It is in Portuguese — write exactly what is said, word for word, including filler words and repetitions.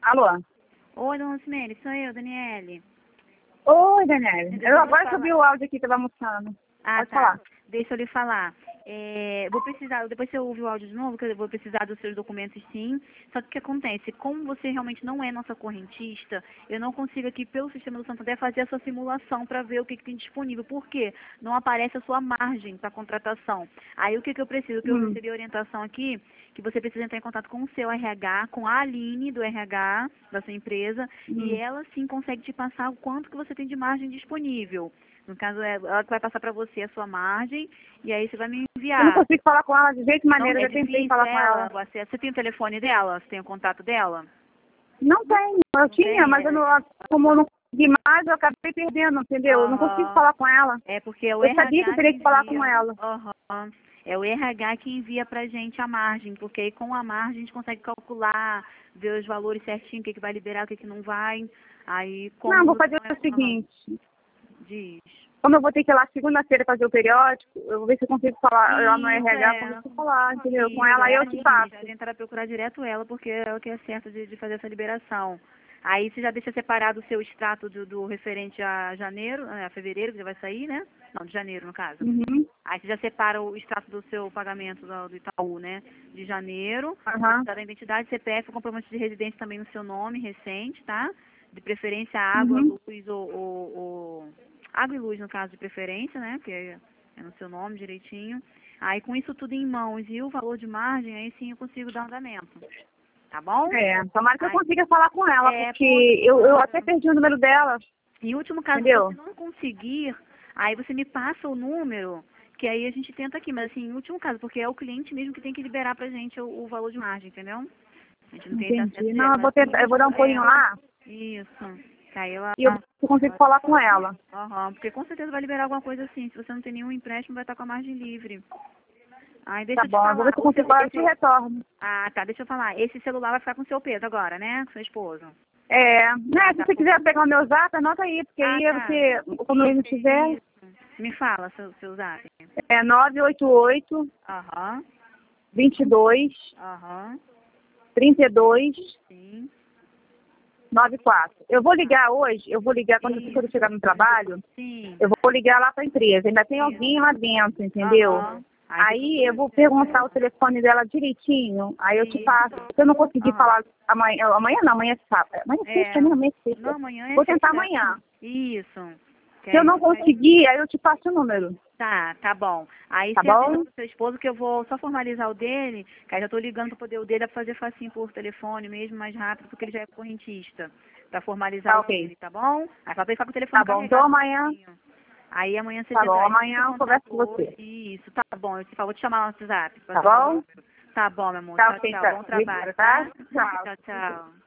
Alô? Oi, dona Rosemary, sou eu, Daniele. Oi, Daniela. Deixa Eu eu agora falar. subi o áudio aqui que eu tava almoçando. Ah, Pode tá. falar. Deixa eu lhe falar. É, vou precisar, depois você ouve o áudio de novo, que eu vou precisar dos seus documentos sim. Só que o que acontece? Como você realmente não é nossa correntista, eu não consigo aqui pelo sistema do Santander fazer essa simulação para ver o que, que tem disponível. Por quê? Não aparece a sua margem para contratação. Aí o que, que eu preciso? Que eu Hum. recebi orientação aqui, que você precisa entrar em contato com o seu R H, com a Aline do R H da sua empresa, e Hum. ela sim consegue te passar o quanto que você tem de margem disponível. No caso, é ela que vai passar para você a sua margem, e aí você vai me Eu não enviar. consigo falar com ela de jeito Não, maneira. é Eu já tentei difícil falar com ela, ela. você, você tem o telefone dela? Você tem o contato dela? Não tenho. Eu Não tinha, tem? mas eu É, não, como eu não consegui mais, eu acabei perdendo, entendeu? Eu não consigo aham. falar com ela. É porque é o Eu sabia que eu R H que teria que falar com envia. ela. Aham. É o R H que envia pra gente a margem, porque aí com a margem a gente consegue calcular, ver os valores certinho, o que, que vai liberar, o que, que não vai. Aí como Não, vou você fazer não é. o Aham. seguinte. Diz. Como eu vou ter que ir lá segunda-feira fazer o periódico, eu vou ver se eu consigo falar lá no Isso, R H, é. consigo falar, entendeu? Com Isso, ela aí é eu te assim, passo. já tentar procurar direto ela, porque é o que é certo de, de fazer essa liberação. Aí você já deixa separado o seu extrato do, do referente a janeiro, a fevereiro, que já vai sair, né? Não, de janeiro, no caso. Uhum. Aí você já separa o extrato do seu pagamento do, do Itaú, né? De janeiro, Aham. da identidade, C P F, o comprovante de residência também no seu nome, recente, tá? De preferência água, Uhum. luz ou, ou, ou... água e luz, no caso, de preferência, né? Porque é é no seu nome direitinho. Aí com isso tudo em mãos e o valor de margem, aí sim eu consigo dar andamento. Tá bom? É, tomara que eu Aí, consiga falar com ela, é, porque por eu, eu até perdi o número dela, em último caso, se entendeu? você não conseguir, aí você me passa o número, que aí a gente tenta aqui, mas assim, em último caso, porque é o cliente mesmo que tem que liberar pra gente o, o valor de margem, entendeu? A gente não tem esse acesso Entendi. Não, direto, eu mas vou assim, em tentar, eu vou dar um último, pulinho é, lá isso, que aí ela, e eu, eu consigo falar com ela. aham, porque com certeza vai liberar alguma coisa assim, se você não tem nenhum empréstimo, vai estar com a margem livre. Aí deixa Tá eu te bom, eu vou ver falar, se eu o consigo seu, falar, eu te esse, retorno. ah, tá, deixa eu falar, esse celular vai ficar com o seu peso agora, né, com seu esposo. É, né, Ah, se tá você bom. quiser pegar o meu zap, anota aí, porque Ah, aí tá. você, como ele não tiver, Isso. Me fala seu, seu zap. é nove oito oito, Aham, vinte e dois, aham, trinta e dois, sim. noventa e quatro. Eu vou ligar hoje, eu vou ligar quando, quando eu Isso, chegar no trabalho, sim. eu vou ligar lá pra empresa. Ainda tem Isso. alguém lá dentro, entendeu? Aham. Aí você Aí eu procura vou direto perguntar o ela. telefone dela direitinho, aí eu te passo. Isso. Se eu não conseguir Aham. falar amanhã, amanhã não, amanhã é sábado. Amanhã é sexta, É. né? Amanhã é Não, sexta. amanhã é Vou tentar sexta. amanhã. Isso. Que Se eu aí não você vai... conseguir, aí eu te passo o número. Tá, tá bom. Aí Tá você avisa bom? pro seu esposo que eu vou só formalizar o dele, que aí já tô ligando pra poder o dele é pra fazer facinho por telefone mesmo, mais rápido, porque ele já é correntista. Pra formalizar Tá o ok. dele, tá bom? Aí só pra ele ficar com o telefone Tá bom. Então carregado amanhã, certinho. Aí amanhã você tá bom. tenta, entra em Amanhã eu converso contato com hoje. você. Isso, tá bom. Eu te falo, vou te chamar no WhatsApp. Tá Passar o bom? número. Tá bom, meu amor. Tá Tchau, ok, tchau. tá. Bom trabalho, Obrigada, tá? tá? Tchau. Tchau, tchau.